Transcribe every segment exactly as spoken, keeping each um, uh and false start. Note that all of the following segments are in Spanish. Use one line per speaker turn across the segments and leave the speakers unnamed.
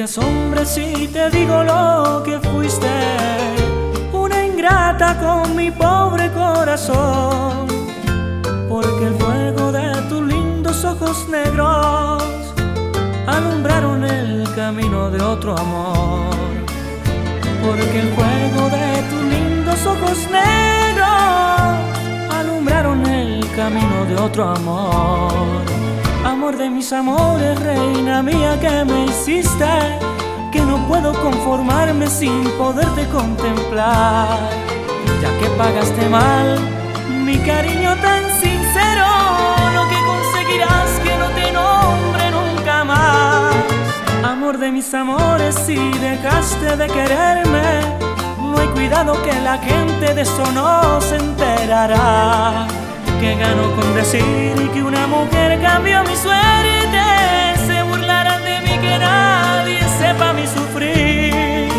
asombra si te digo lo que fuiste, una ingrata con mi pobre corazón, porque el fuego de tus lindos ojos negros alumbraron el camino de otro amor, porque el fuego de tus lindos ojos negros alumbraron el camino de otro amor. Amor de mis amores, reina mía que me hiciste, que no puedo conformarme sin poderte contemplar, ya que pagaste mal mi cariño tan sincero, lo que conseguirás que no te nombre nunca más. Amor de mis amores, si dejaste de quererme, no hay cuidado que la gente de eso no se enterará. Que gano con decir que una mujer cambió mi suerte, se burlarán de mí que nadie sepa mi sufrir.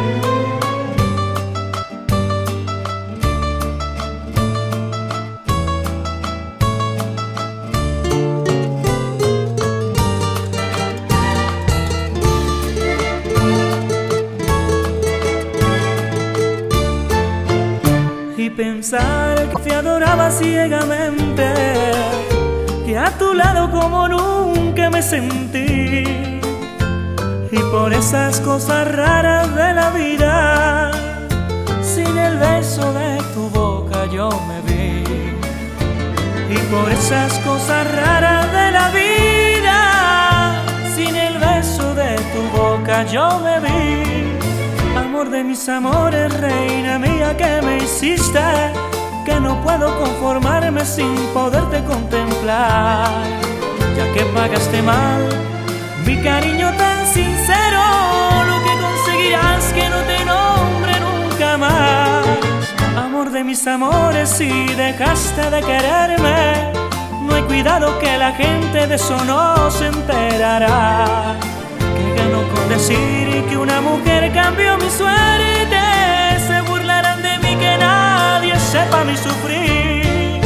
Y pensar que te adoraba ciegamente, que a tu lado como nunca me sentí, y por esas cosas raras de la vida, sin el beso de tu boca yo me vi. Y por esas cosas raras de la vida, sin el beso de tu boca yo me vi. Amor de mis amores, reina mía que me hiciste, que no puedo conformarme sin poderte contemplar, ya que pagaste mal mi cariño tan sincero, lo que conseguirás que no te nombre nunca más. Amor de mis amores, si dejaste de quererme, no hay cuidado que la gente de eso no se enterará. Que gano con decir que una mujer cambió mi suerte, se burlarán de mí que nadie sepa mi sufrir.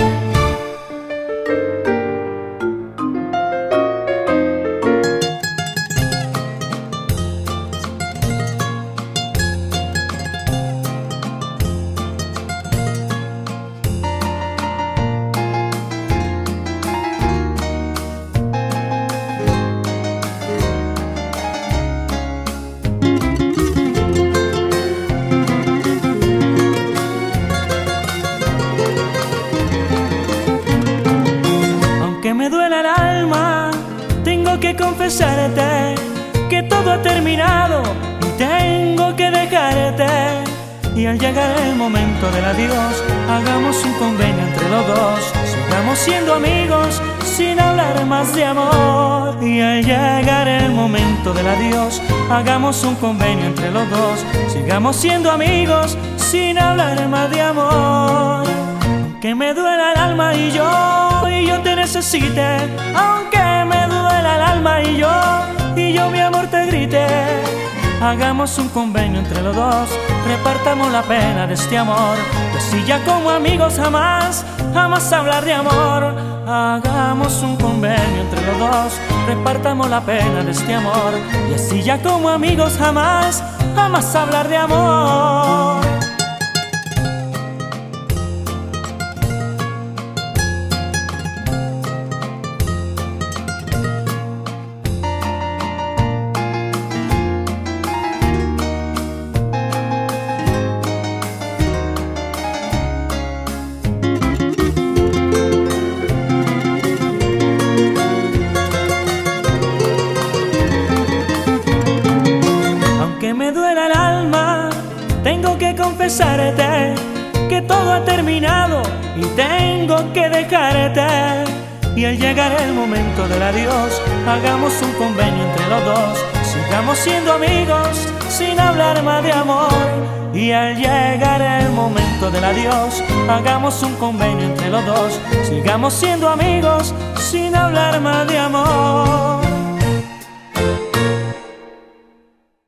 Me duele el alma, tengo que confesarte que todo ha terminado y tengo que dejarte. Y al llegar el momento del adiós, hagamos un convenio entre los dos, sigamos siendo amigos sin hablar más de amor. Y al llegar el momento del adiós, hagamos un convenio entre los dos, sigamos siendo amigos sin hablar más de amor. Que me duela el alma y yo, y yo te necesite, aunque me duela el alma y yo, y yo mi amor te grite. Hagamos un convenio entre los dos, repartamos la pena de este amor, y así ya como amigos jamás, jamás hablar de amor. Hagamos un convenio entre los dos, repartamos la pena de este amor, y así ya como amigos jamás, jamás hablar de amor. Me duele el alma, tengo que confesarte que todo ha terminado y tengo que dejarte. Y al llegar el momento del adiós, hagamos un convenio entre los dos, sigamos siendo amigos sin hablar más de amor. Y al llegar el momento del adiós, hagamos un convenio entre los dos, sigamos siendo amigos sin hablar más de amor.